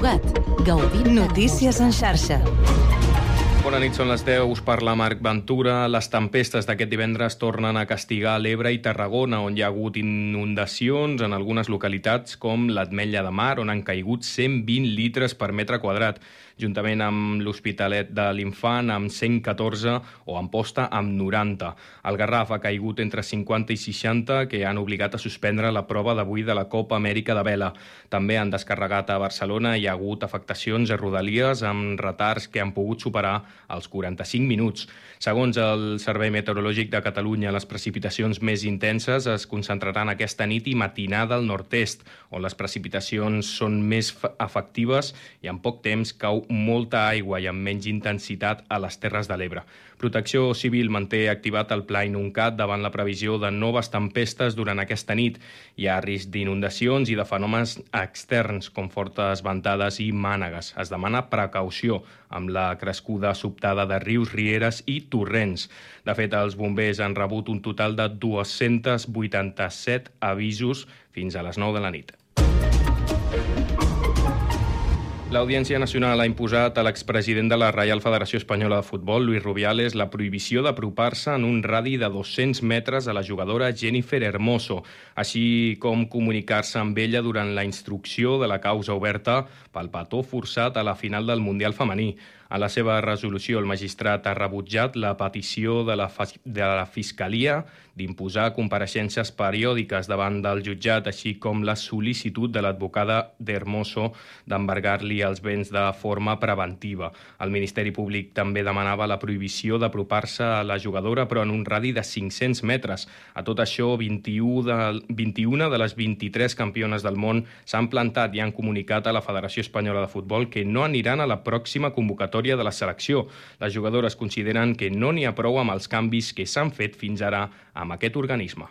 Cugat. Gaudint Notícies en xarxa. Bona nit, són les 10, us parla Marc Ventura. Les tempestes d'aquest divendres tornen a castigar l'Ebre i Tarragona, on hi ha hagut inundacions en algunes localitats com l'Ametlla de Mar, on han caigut 120 litres per metre quadrat, juntament amb l'Hospitalet de l'Infant amb 114 o Amposta amb 90. El Garraf ha caigut entre 50 i 60, que han obligat a suspendre la prova d'avui de la Copa Amèrica de Vela. També han descarregat a Barcelona i hi ha hagut afectacions a Rodalies amb retards que han pogut superar als 45 minuts. Segons el Servei Meteorològic de Catalunya, les precipitacions més intenses es concentraran aquesta nit i matinada al nord-est, on les precipitacions són més efectives i en poc temps cau molta aigua i amb menys intensitat a les Terres de l'Ebre. Protecció Civil manté activat el Pla Inuncat davant la previsió de noves tempestes durant aquesta nit. Hi ha risc d'inundacions i de fenòmens externs com fortes ventades i mànegues. Es demana precaució amb la crescuda sobtada de rius, rieres i torrents. De fet, els bombers han rebut un total de 287 avisos fins a les 9 de la nit. L'Audiència Nacional ha imposat a l'expresident de la Reial Federació Espanyola de Futbol, Luis Rubiales, la prohibició d'apropar-se en un radi de 200 metres a la jugadora Jennifer Hermoso, així com comunicar-se amb ella durant la instrucció de la causa oberta pel petó forçat a la final del Mundial femení. A la seva resolució, el magistrat ha rebutjat la petició de la Fiscalia d'imposar compareixences periòdiques davant del jutjat, així com la sol·licitud de l'advocada d'Hermoso d'embargar-li els béns de forma preventiva. El Ministeri Públic també demanava la prohibició d'apropar-se a la jugadora, però en un radi de 500 metres. A tot això, 21 de les 23 campiones del món s'han plantat i han comunicat a la Federació Espanyola de Futbol que no aniran a la pròxima convocatòria de la selecció. Les jugadores consideren que no n'hi ha prou amb els canvis que s'han fet fins ara amb aquest organisme.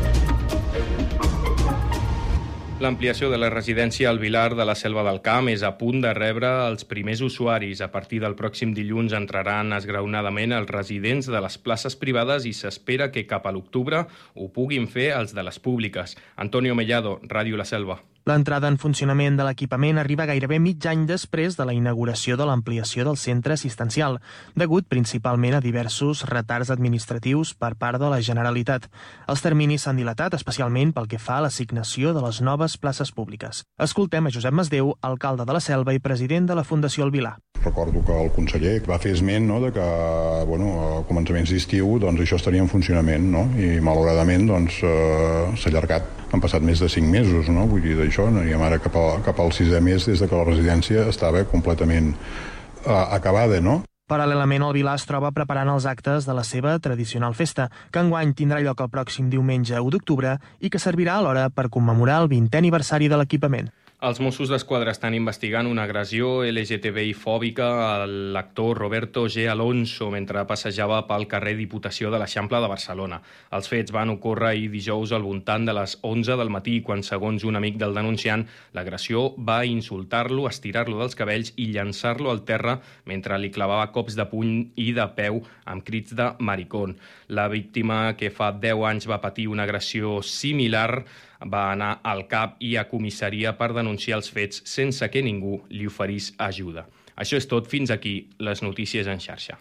L'ampliació de la residència al Vilar de la Selva del Camp és a punt de rebre els primers usuaris. A partir del pròxim dilluns entraran esgraonadament els residents de les places privades i s'espera que cap a l'octubre ho puguin fer els de les públiques. Antonio Mellado, Ràdio La Selva. L'entrada en funcionament de l'equipament arriba gairebé mig any després de la inauguració de l'ampliació del centre assistencial, degut principalment a diversos retards administratius per part de la Generalitat. Els terminis s'han dilatat especialment pel que fa a l'assignació de les noves places públiques. Escoltem a Josep Masdeu, alcalde de la Selva i president de la Fundació El Vilar. Recordo que el conseller va fer esment de que a començaments d'estiu això estaria en funcionament, i malauradament s'ha allargat. Han passat més de 5 mesos, vull dir, d'això aniríem ara cap al 6è mes des que la residència estava completament acabada, Paral·lelament, el Vilar es troba preparant els actes de la seva tradicional festa, que enguany tindrà lloc el pròxim diumenge 1 d'octubre i que servirà alhora per commemorar el 20è aniversari de l'equipament. Els Mossos d'Esquadra estan investigant una agressió LGTBI-fòbica a l'actor Roberto G. Alonso mentre passejava pel carrer Diputació de l'Eixample de Barcelona. Els fets van ocórrer ahir dijous al voltant de les 11 del matí, quan, segons un amic del denunciant, l'agressor va insultar-lo, estirar-lo dels cabells i llançar-lo al terra mentre li clavava cops de puny i de peu amb crits de maricón. La víctima, que fa 10 anys va patir una agressió similar, va anar al CAP i a comissaria per denunciar els fets sense que ningú li oferís ajuda. Això és tot. Fins aquí les notícies en xarxa.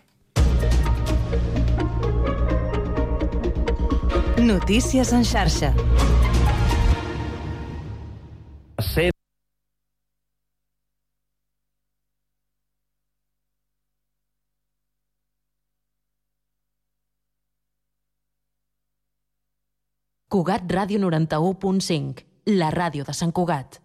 Notícies en xarxa. Cugat Ràdio 91.5, la ràdio de Sant Cugat.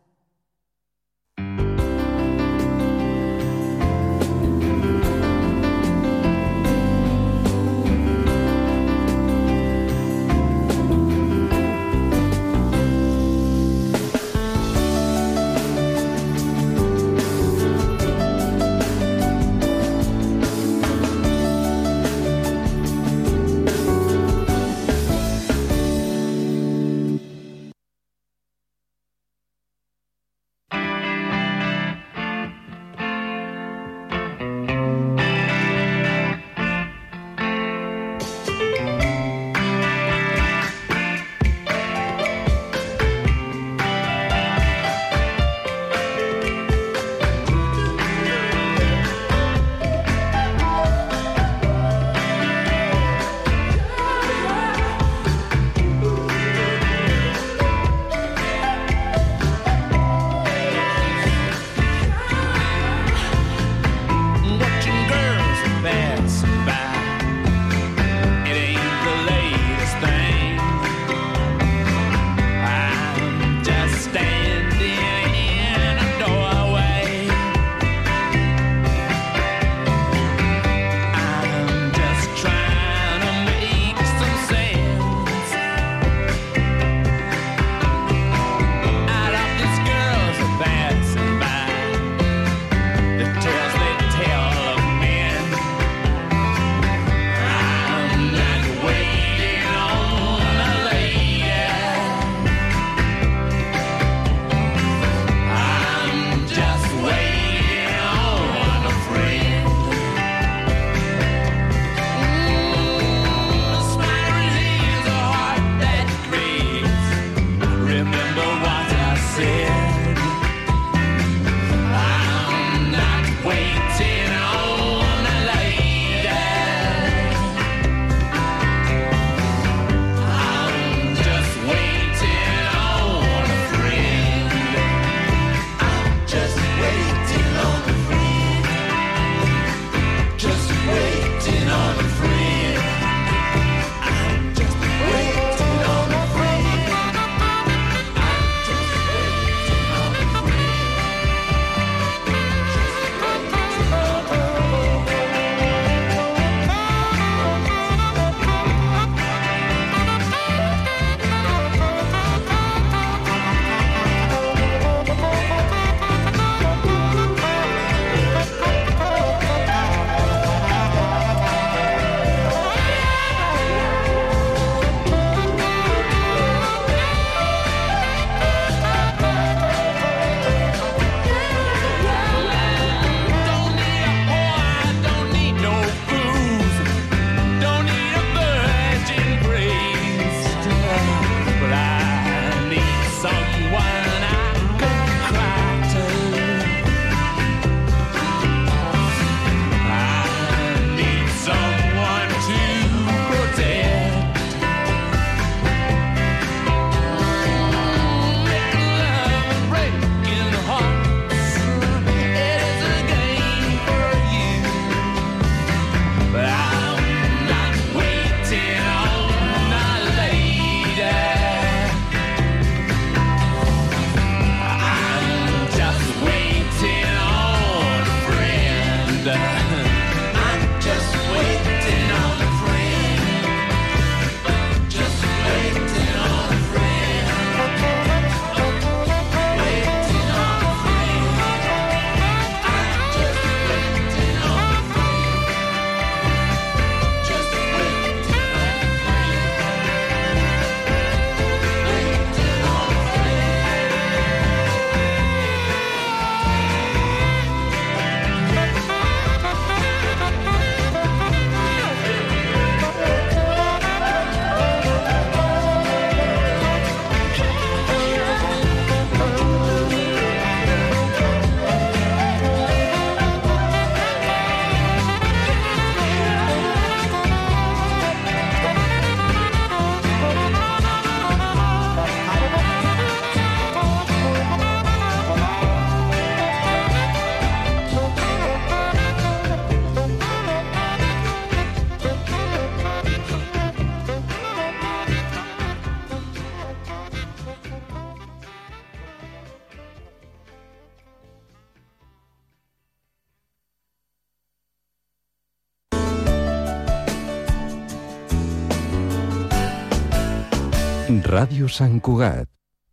Ràdio Sant Cugat.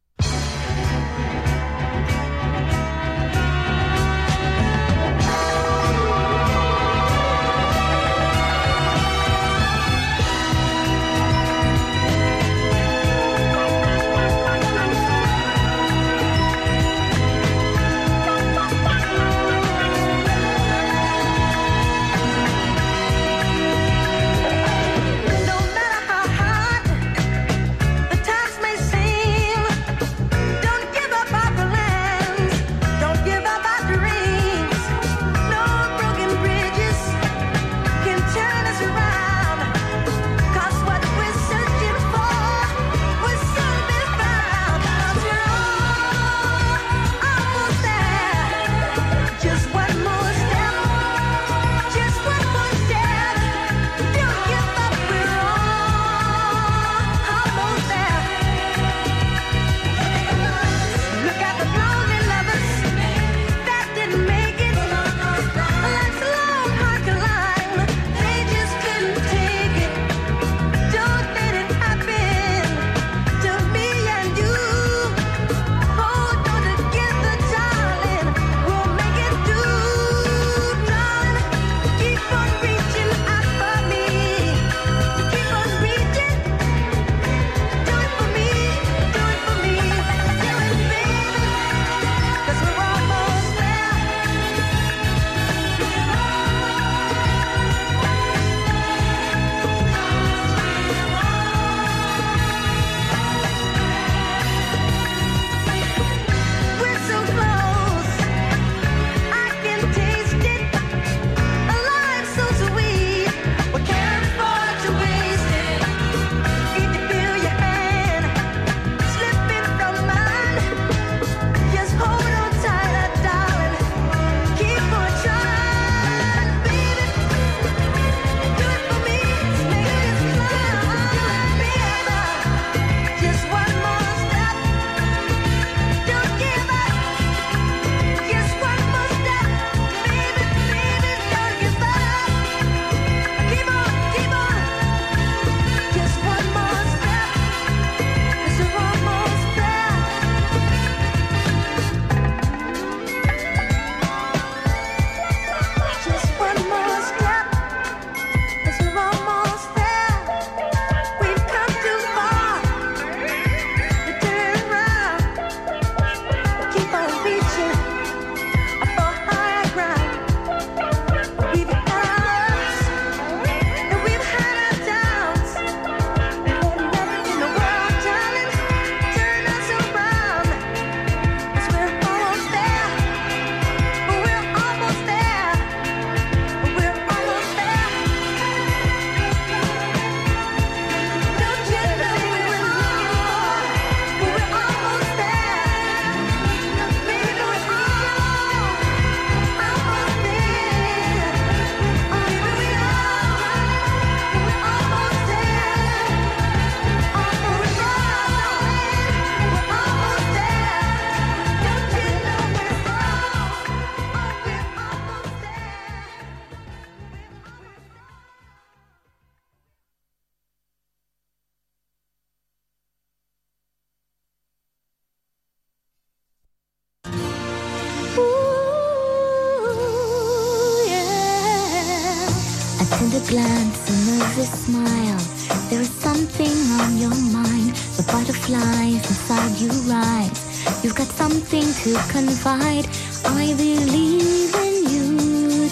glance, a nervous smile. There is something on your mind. The butterflies inside you rise. You've got something to confide. I believe in you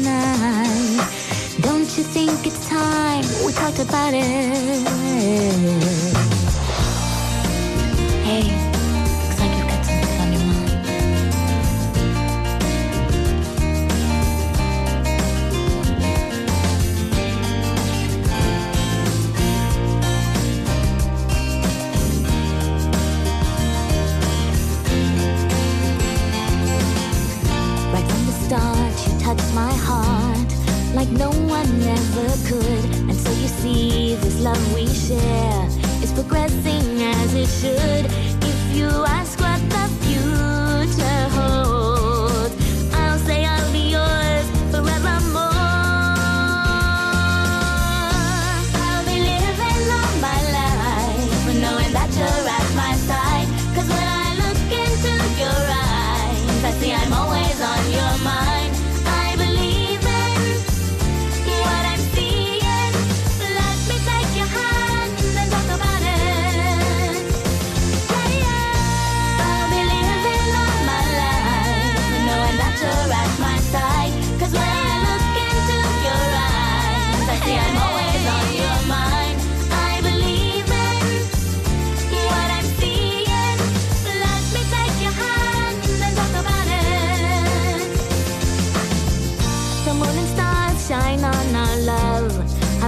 tonight. Don't you think it's time we talked about it? Hey, looks like you've got something on your mind. Right from the start, you touched my heart like no one ever could. And so you see, this love we share is progressing as it should. If you ask what the future holds, I'll say I'll be yours forevermore. I'll be living all my life knowing that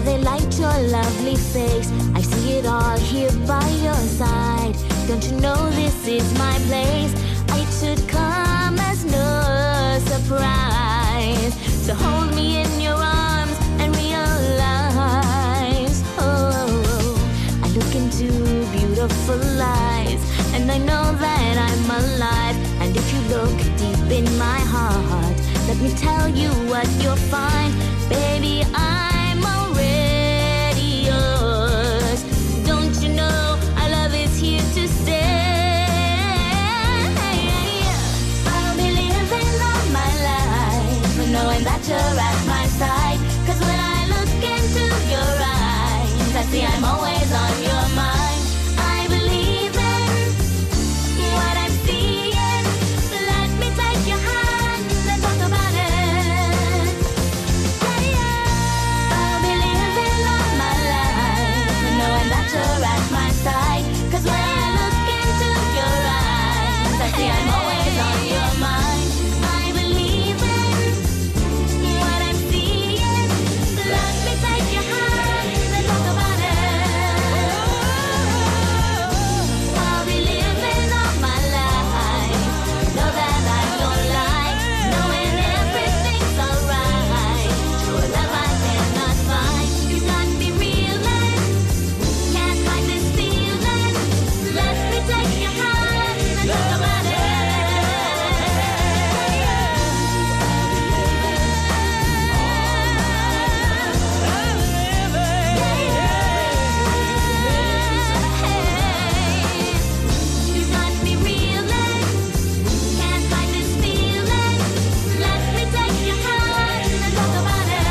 they light your lovely face. I see it all here by your side. Don't you know this is my place? It should come as no surprise to hold me in your arms and realize, oh, I look into beautiful eyes, and I know that I'm alive. And if you look deep in my heart, let me tell you what you'll find. Baby, I'm already yours. Don't you know our love is here to stay? I'll be living all my life knowing that you're at my side. 'Cause when I look into your eyes, I see I'm always on your mind. I believe in what I'm seeing. Let me take your hand and talk about it. I'll be living all my life knowing that you're at my side. 'Cause when I look into your eyes, I see I'm always on your mind. I believe in what I'm seeing. Let me take your hand and talk about it. I'll be living all my life. Know that I don't lie, knowing everything's alright. True love I cannot find. You got me reeling, can't hide this feeling. Let me take your hand and talk about it. You got me reeling, can't hide this feeling. Let me take your hand and talk about it.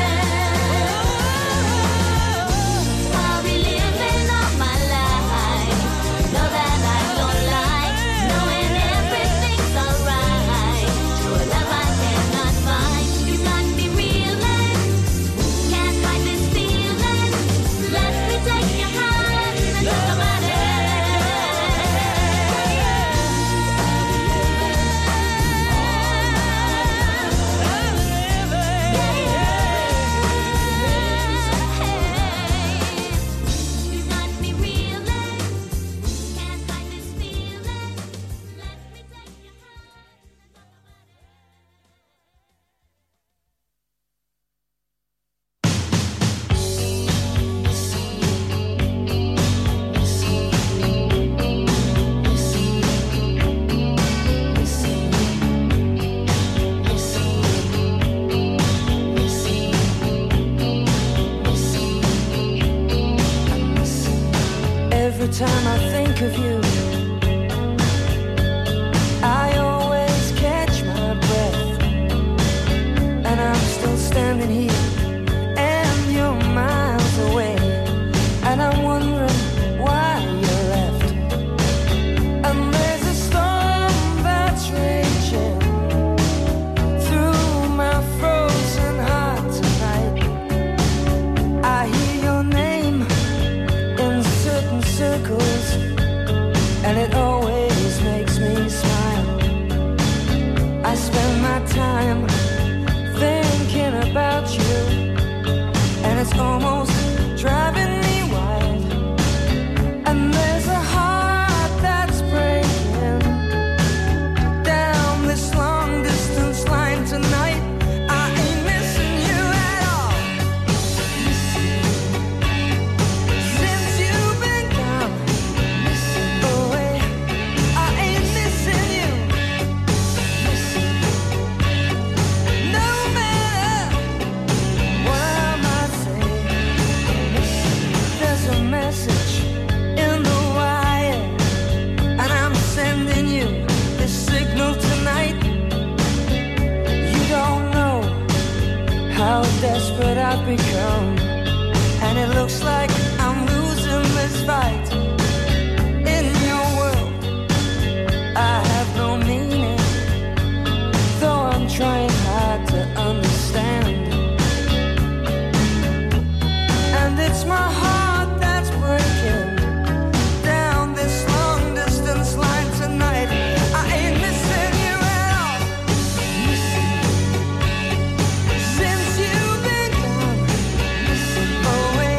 I'll be living all my life. Know that I don't lie, knowing everything's alright. True love I cannot find. You got me reeling, can't hide this feeling. Let me take your hand and talk about it. You got me reeling, can't hide this feeling. Let me take your hand. Every time I think of you, I always catch my breath. And I'm still standing here, and you're miles away. And I'm wondering why you left. And there's a storm that's raging through my frozen heart tonight. I hear your name in certain circles, and it always makes me smile. I spend my time thinking about you, and it's almost driving me wild. And there's a heart that's breaking down this long distance line tonight. I ain't missing you at all. Since you've been gone away, I ain't missing you. No matter what I might say, there's a message in the wire, and I'm sending you this signal tonight. You don't know how desperate I've become, and it looks like I'm losing this fight. In your world, I have no meaning, though I'm trying hard to understand. And it's my heart that's breaking down this long distance line tonight. I ain't missing you at all. Since you've been gone away,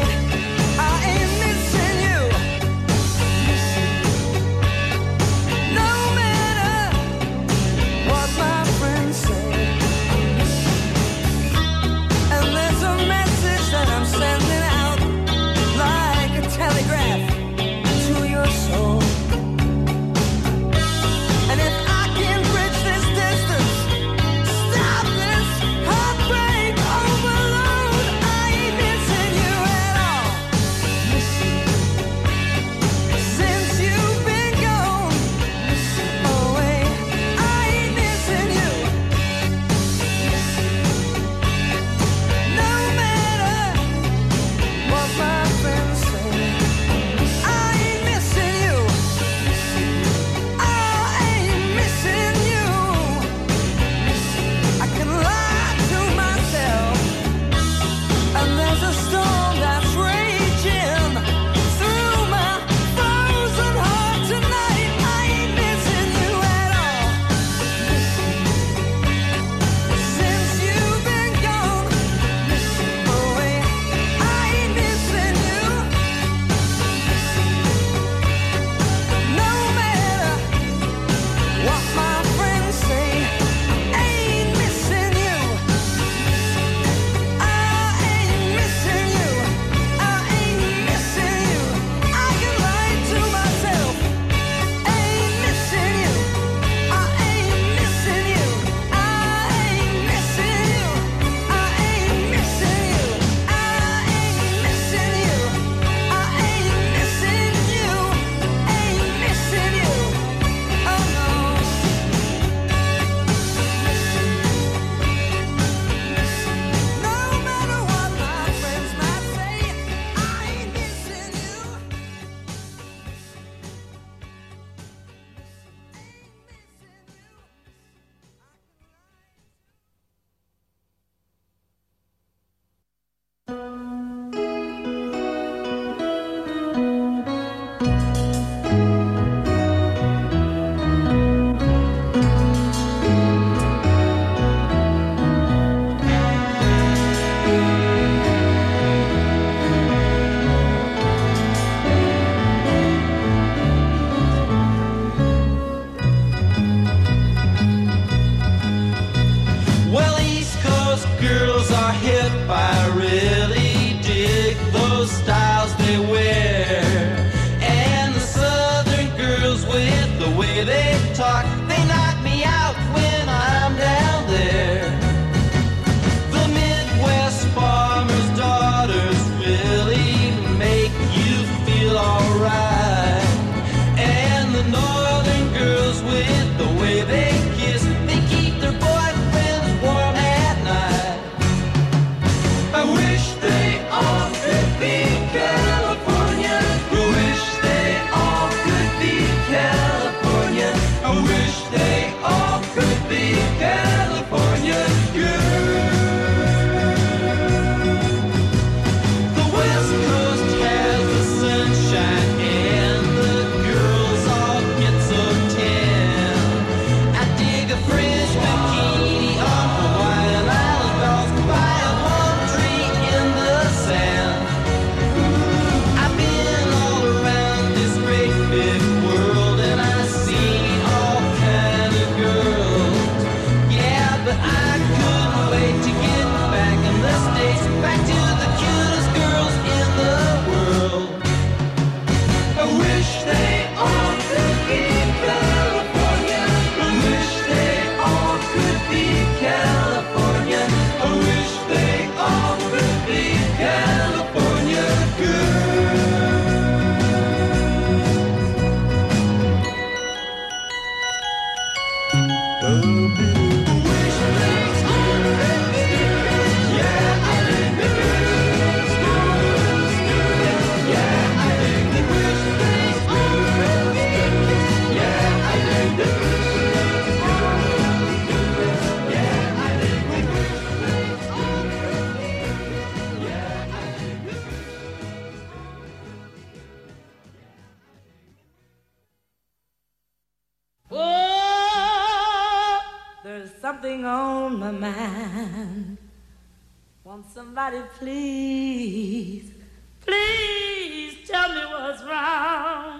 something on my mind. Won't somebody please, please tell me what's wrong?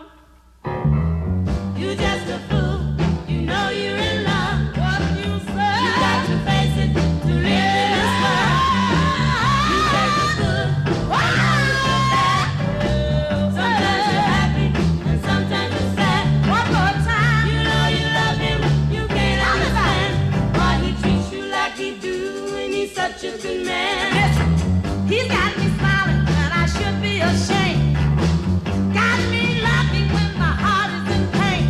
You're just a fool, you know you're in love. What you say? You got to face it to live in this world. You take the good, sometimes you're bad. Sometimes you're happy and sometimes you're sad. One more time, you know you love him, you can't understand why he treats you like he do when he's such a good man. Listen, he's got me smiling and I should be ashamed. Got me laughing when my heart is in pain.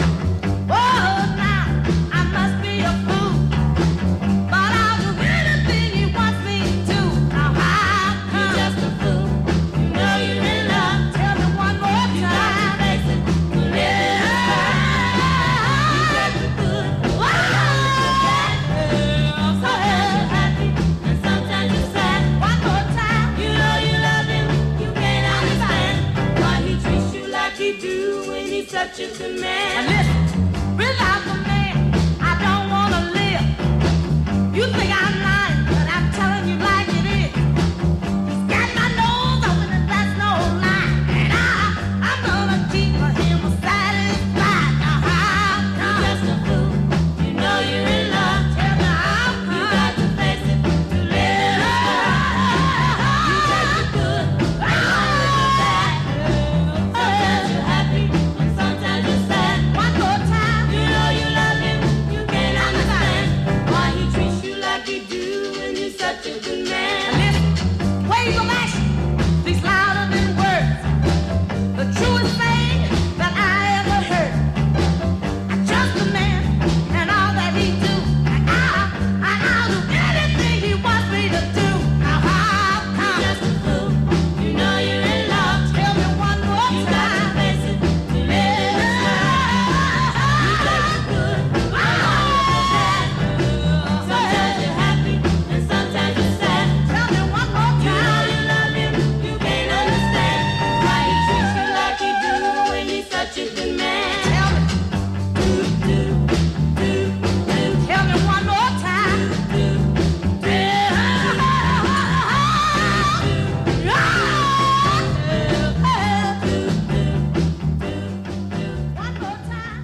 Oh, now I must be a fool, but I'll do anything he wants me to. Now how come? You're just a fool, you know you're in love. Tell me one more time. You got to face it, to live in this world. You take the good, sometimes you're happy and sometimes you're sad. One more time. You know you love him, you can't understand why he treats you like he do when he's such a good man. Now listen, without the man, I don't wanna live. You think I'm lying, but I'm telling you like it is. He's got my nose open and that's no lie. And I'm gonna keep him satisfied. Now how come? You're just a fool, you know you're in love. Tell me how come? You got to face it, to live in this world. You take the good, sometimes the bad. Sometimes you're happy and sometimes you're sad. One more time. You know you love him, you can't understand why he treats you like he do when he's such a good man. Listen, waves of action speaks louder than words. The truest thing that I ever heard. I trust the man and all that he do. And I'll do anything he wants me to do. Now how come? You're just a fool, you know you're in love. Tell me one more time. You got to face it, to live in this world. You take the good, sometimes you're happy and sometimes you're sad. Tell me one more time. You know you love him, you can't understand why he treats you like he do when he's such a good man. Tell me, tell me one more time. One more time.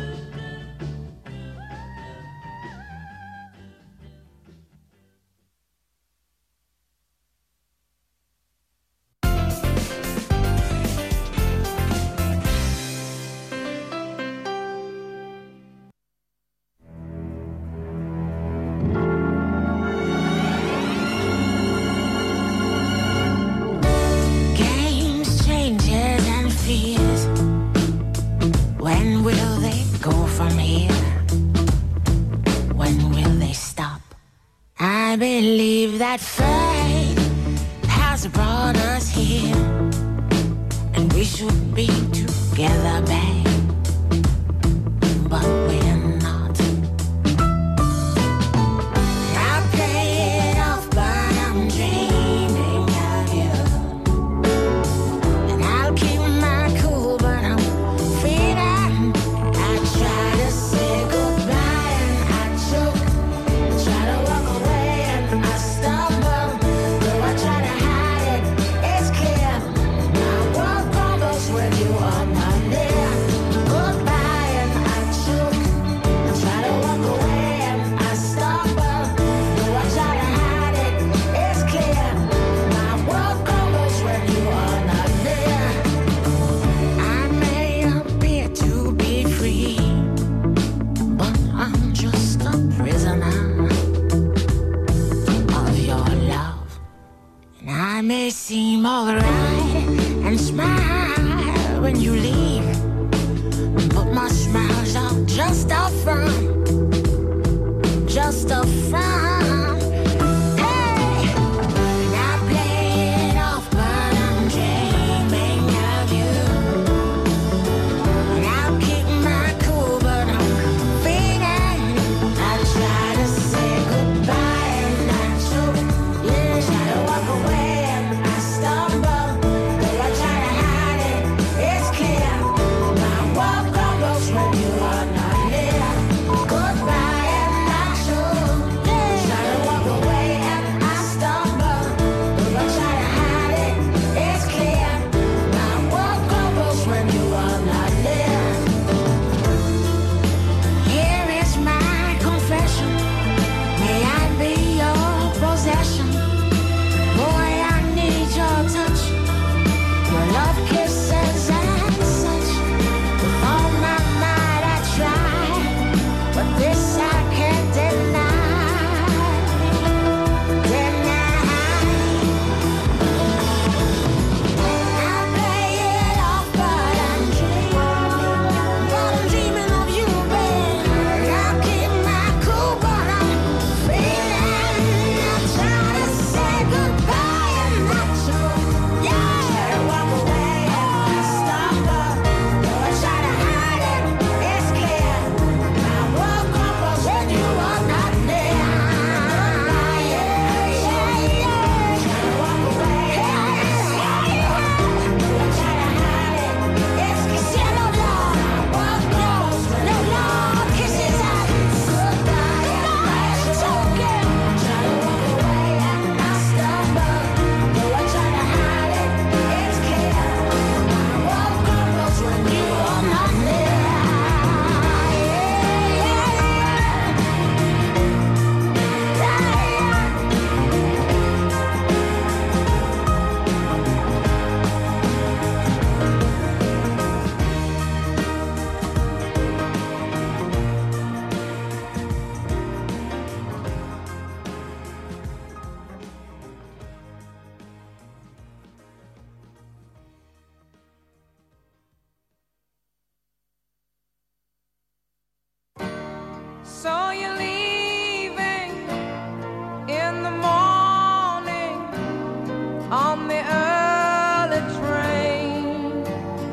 Games, changes, and fears. When will they go from here? When will they stop? I believe that fate has brought us here, and we should be together, babe. But we're not. I'll pay it off, but I'm dreaming of you. And I'll keep my cool, but I'm feeling. I try to say goodbye and I choke. I try to walk away and I stumble. Though I try to hide it, it's clear. My world crumbles when you are not near. saw you leaving in the morning on the early train.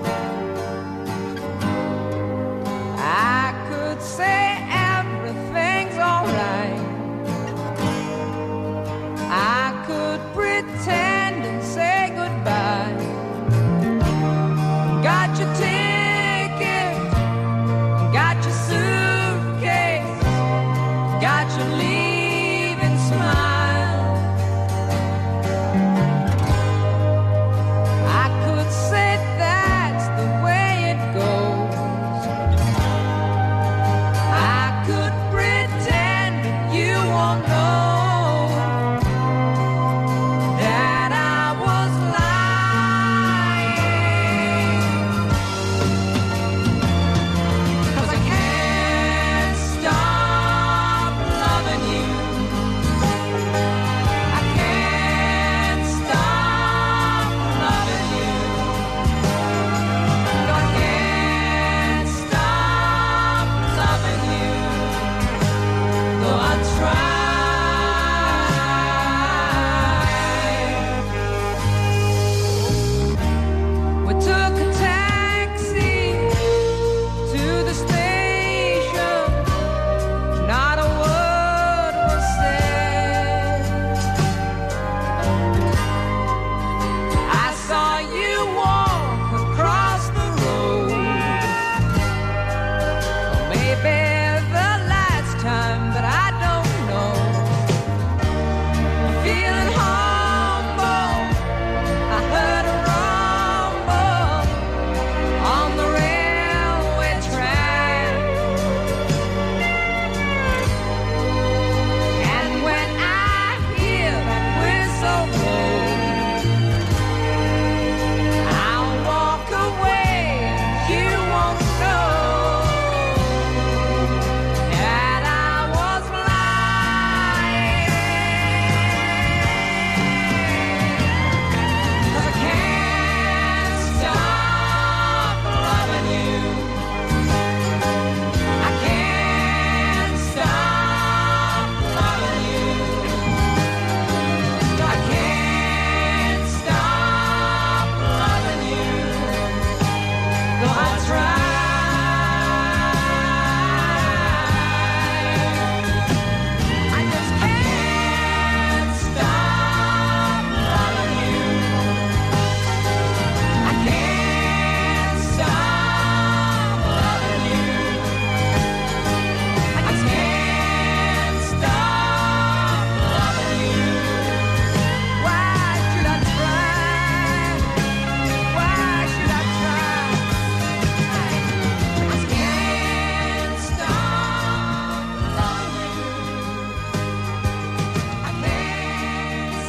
I could say everything's alright. I could pretend and say goodbye. Got your ticket, got your suitcase, got your leaving smile. I could say that's the way it goes. I could pretend that you won't know that I was lying. 'Cause I can't stop loving you. I can't stop loving you. No, I can't stop loving you. Though I try. We took a taxi to the station. Not a word was said. I saw you walk across the road. Maybe the last time, but I don't know. Feeling humble, I heard a rumble on the railway track. And when I hear that whistle blow, I'll walk away. You won't know that I was lying. 'Cause I can't stop loving you. I can't stop loving you. I can't stop loving you. Though I try. I just can't stop loving you. I can't stop loving you. I just can't stop loving you. Why should I try? Why should I try? I just can't stop loving you. I can't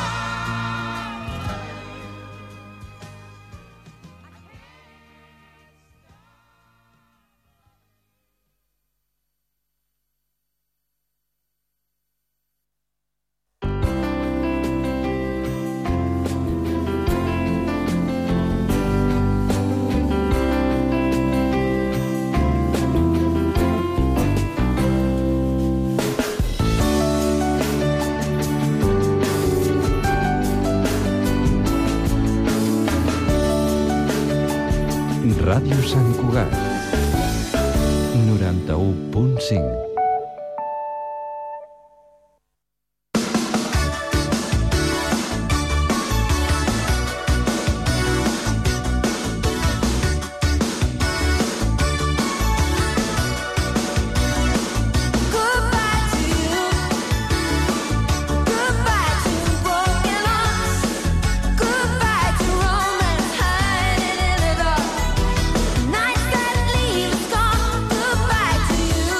Ràdio Sant Cugat 91.5. Goodbye to you. Goodbye to broken hearts. Goodbye to romance hiding in the dark. Nights that leave us gone. Goodbye to you.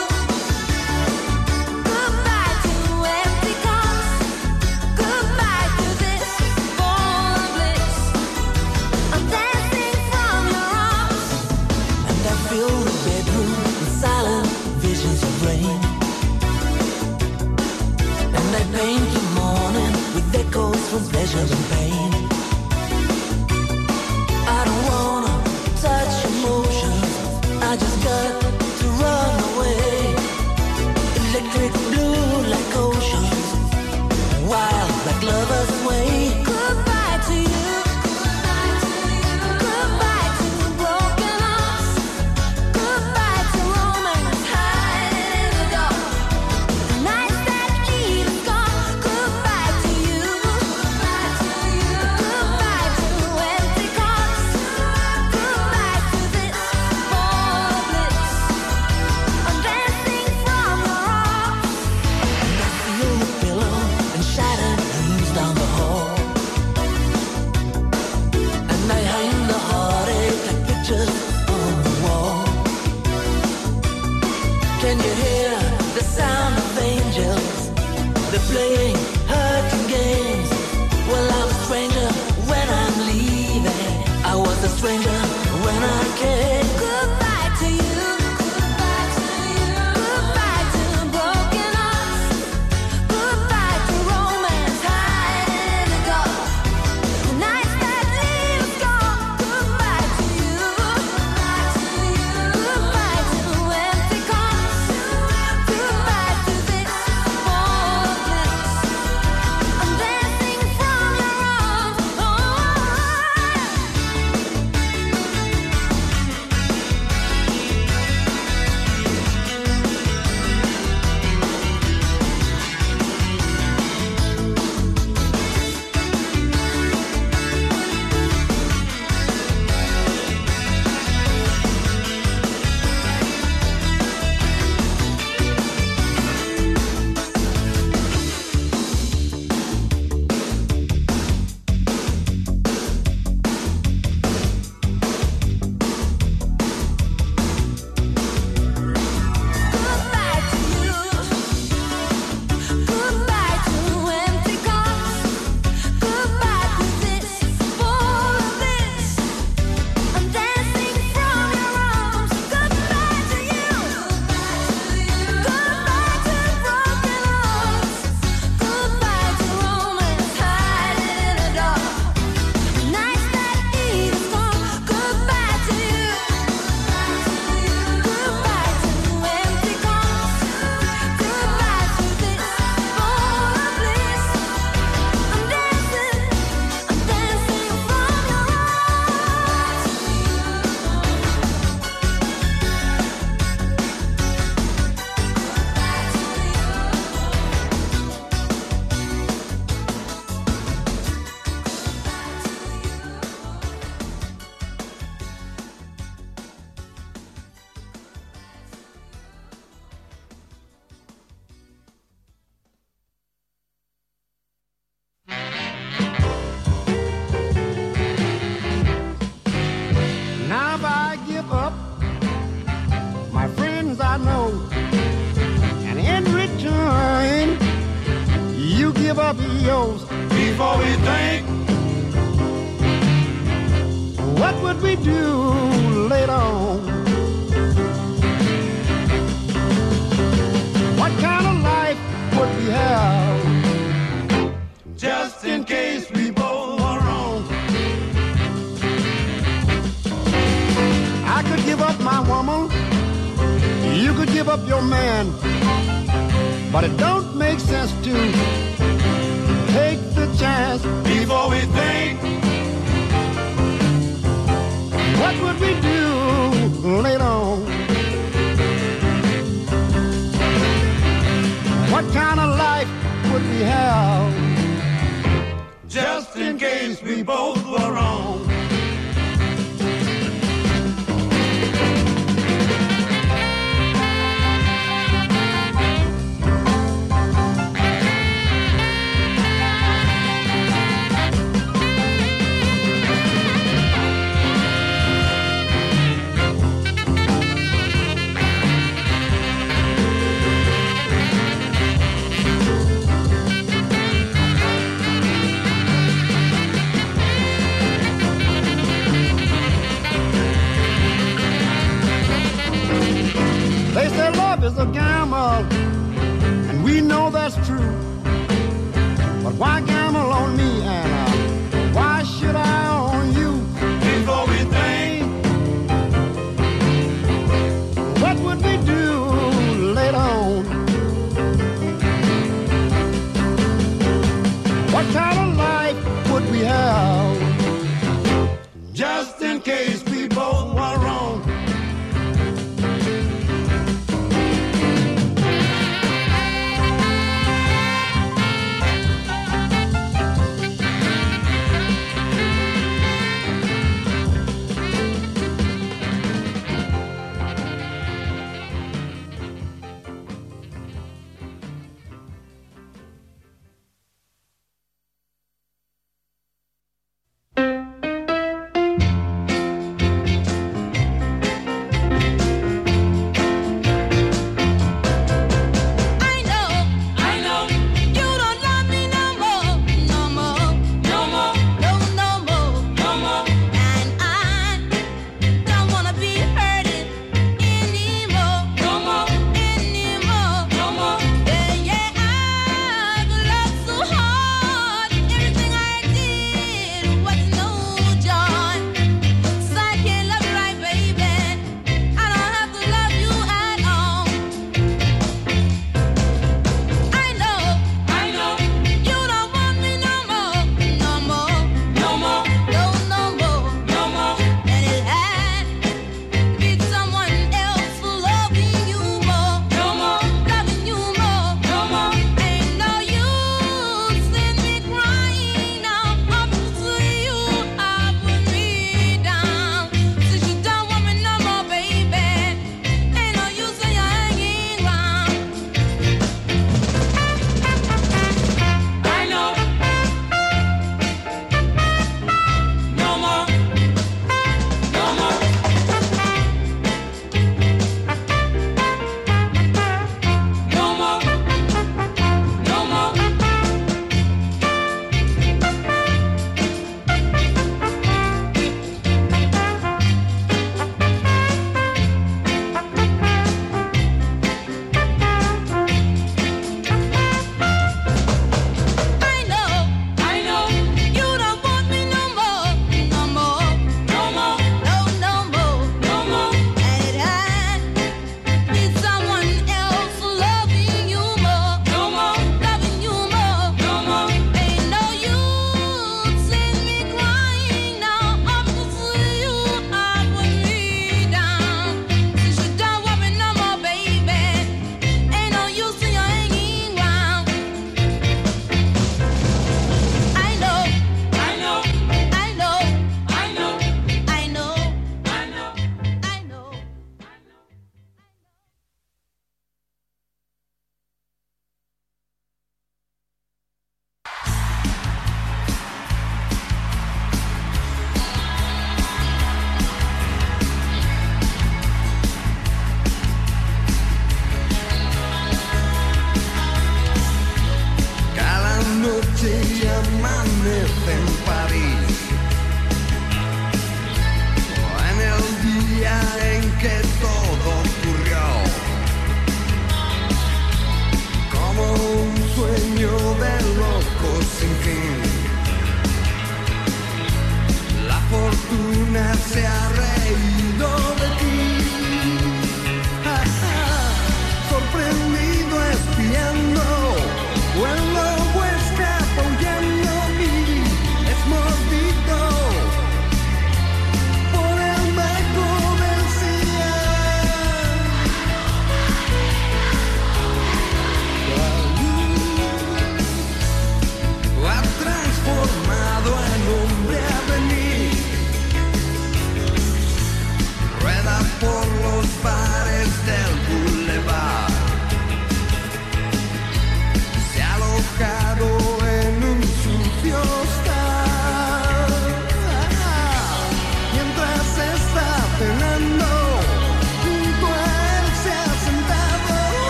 Goodbye to empty cups. Goodbye to this full of bliss. I'm dancing from your arms. And I fill the bedroom with silent visions of rain. And I paint the morning with echoes from pleasure and pain. I don't wanna touch emotions, I just got to run away. like lovers sway. Goodbye to you. Goodbye to broken hearts. Goodbye to romance hiding in the dark. The nights that lead us gone. Goodbye to you. Goodbye to empty cards. Goodbye to this ball of bliss. I'm dancing from your arms. Feel the pillow and shattered dreams down the hall. And I hang the heartache like pictures on the wall. Can you hear the sound of angels? They're playing hurting games. Well, I'm a stranger when I'm leaving. I was a stranger when I came. Goodbye to you. Goodbye to you. Goodbye to broken hearts. Goodbye to romance hiding in the dark. The nights that leave us gone. Goodbye to you. Goodbye to empty cards. Goodbye to this ball of bliss. I'm dancing from your arms. Oh. Goodbye to you. Goodbye to empty cards. Goodbye to this ball of bliss. I'm dancing from your arms. Goodbye to you. Goodbye to broken hearts. Goodbye to romance hiding in the dark. The nights that lead us gone. Goodbye to you. Goodbye to empty cards. Goodbye to this ball of bliss. I'm dancing from your Now if I give up my friends I know, and in return you give up yours, before we think, what would we do later on? What kind of life would we have, just in case we both were wrong? I could give up my woman, you could give up your man, but it don't make sense to take the chance before we think, what would we do later on? What kind of life would we have, just in case we both were wrong? They say love is a gamble, and we know that's true. But why gamble on me, Anna? Why should I on you? Before we think, what would we do later on? What we have, just in case we both were wrong.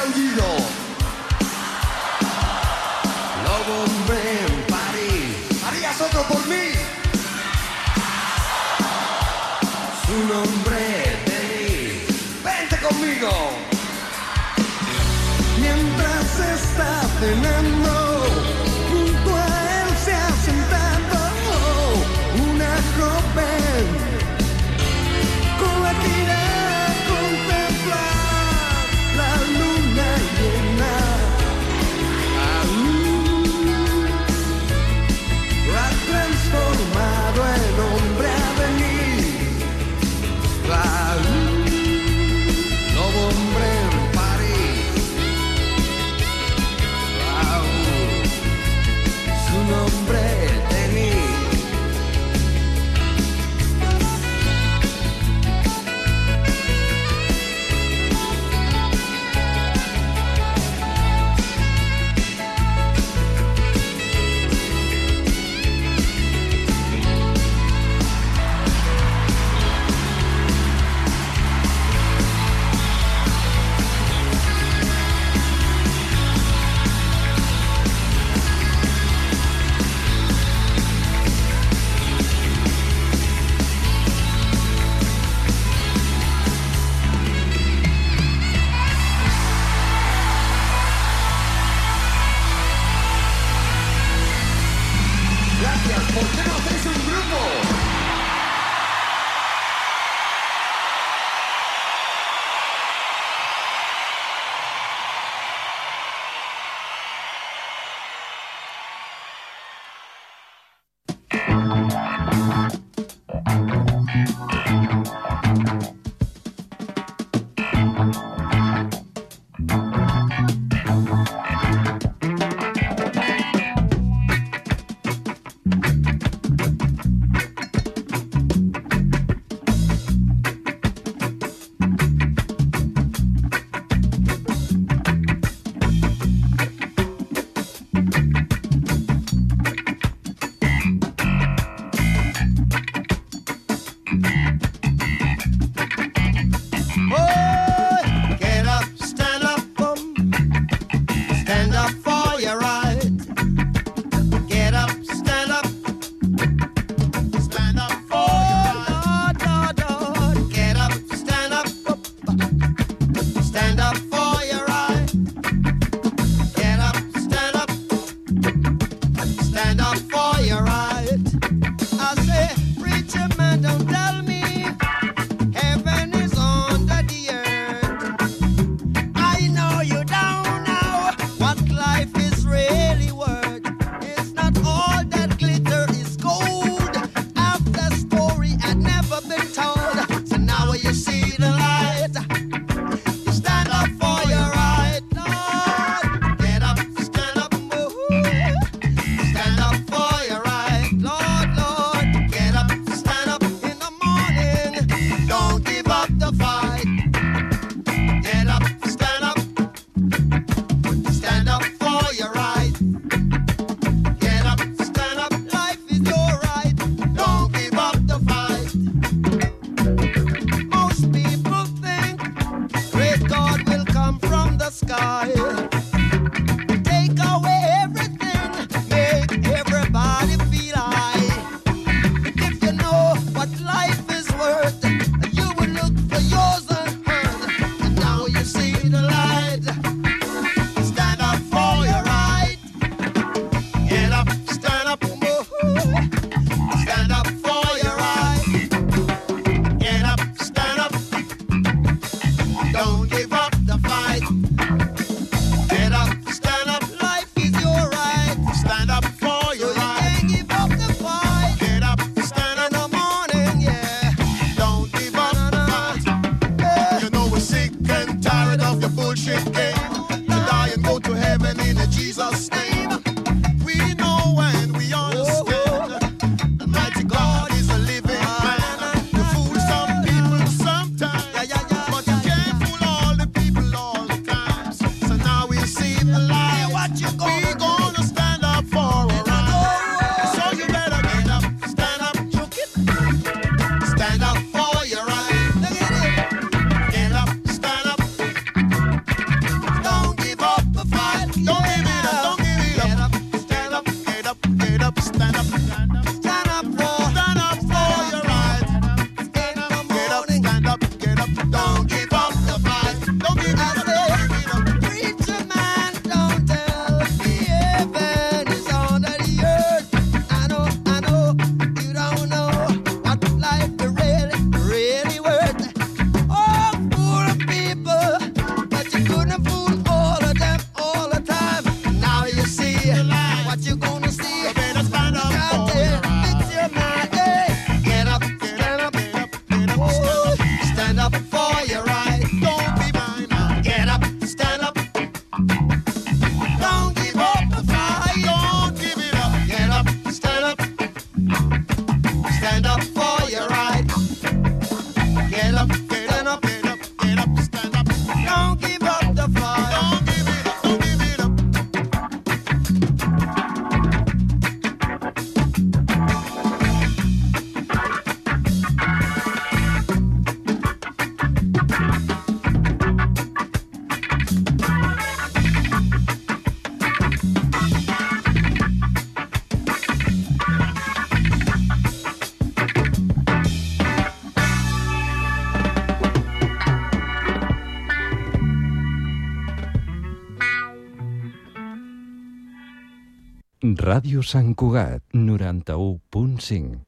bandido. Lobo hombre en París. ¿Harías otro por mí? Su nombre Denis. Vente conmigo. Mientras está cenando, junto a él se ha sentado una joven con la que irá a contemplar la luna llena. La ha transformado en hombre a venir. Lobo hombre en París. Ràdio Sant Cugat, 91.5.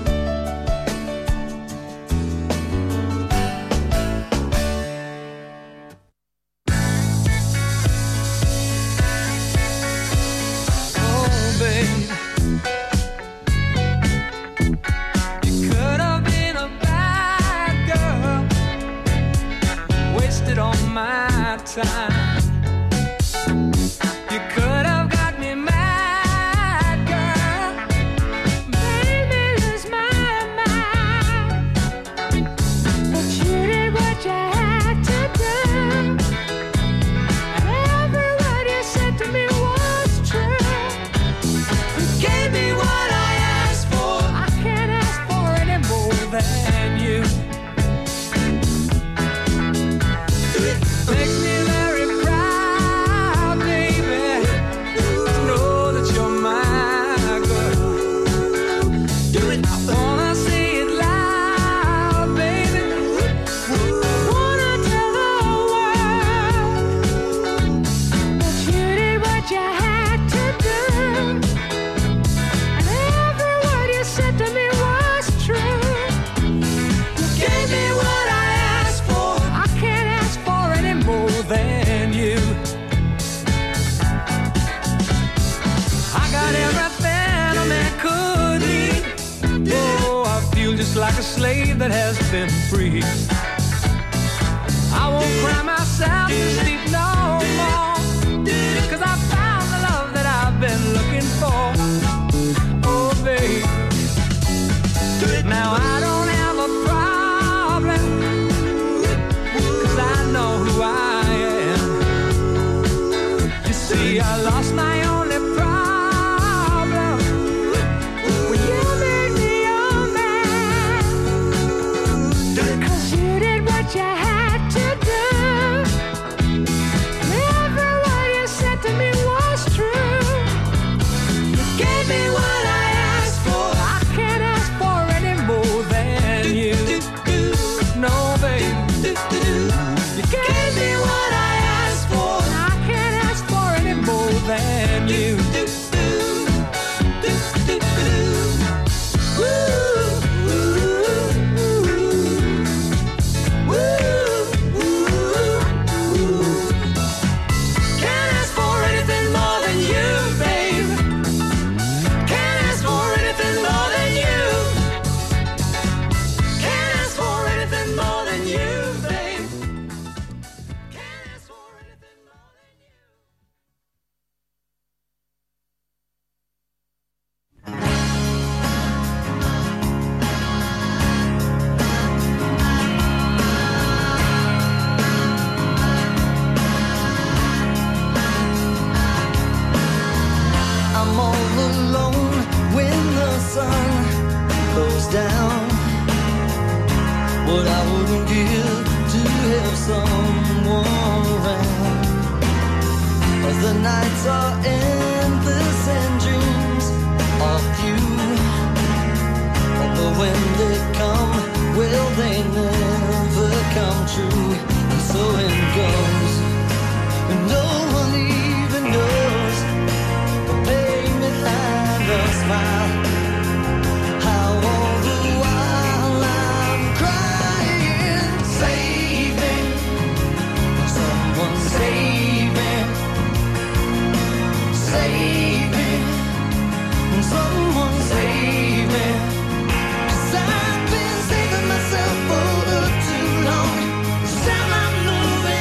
Time. You could have got me mad, girl, made me lose my mind. But you did what you had to do, and every word you said to me was true. You gave me what I asked for. I can't ask for any more than you. Makes me very proud, baby, to know that you're my girl. Do it. I wanna say it loud, baby. Wanna tell the world that you did what you had to do, and every word you said to me was true. You gave me what I asked for. I can't ask for any more than you. I got everything a man could need. Oh, I feel just like a slave that has been free. I won't cry myself to sleep no more, 'cause I found the love that I've been looking for. Oh, babe, now I don't have a problem, 'cause I know who I am. You see, I lost my only problem when you made me your man. 'Cause you did what you had to do, and every word you said to me was true. You gave me what I asked for. I can't ask for any more than you. No, babe. You gave me what I asked for. I can't ask for any more than you. Can't ask for anything more than you, babe. Can't ask for anything more than you. Can't ask for anything more than you, babe. Can't ask for anything more than you. I'm all alone when the sun goes down. What I wouldn't give to have someone around. The nights are endless and dreams are few, but when they come, well, they never come true. And so it goes, and no one even knows the pain behind a smile. How all the while I'm crying, saving someone, saving someone, saving. 'Cause I've been saving myself for too long. Still I'm moving.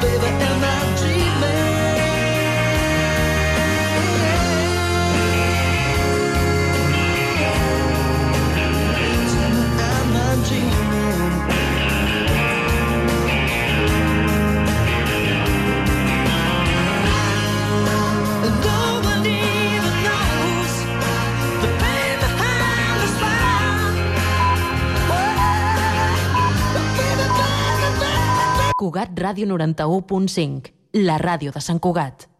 baby, am I dreaming? Tell me, am I dreaming? No one even knows the pain behind the smile. Cugat Ràdio 91.5, la ràdio de Sant Cugat.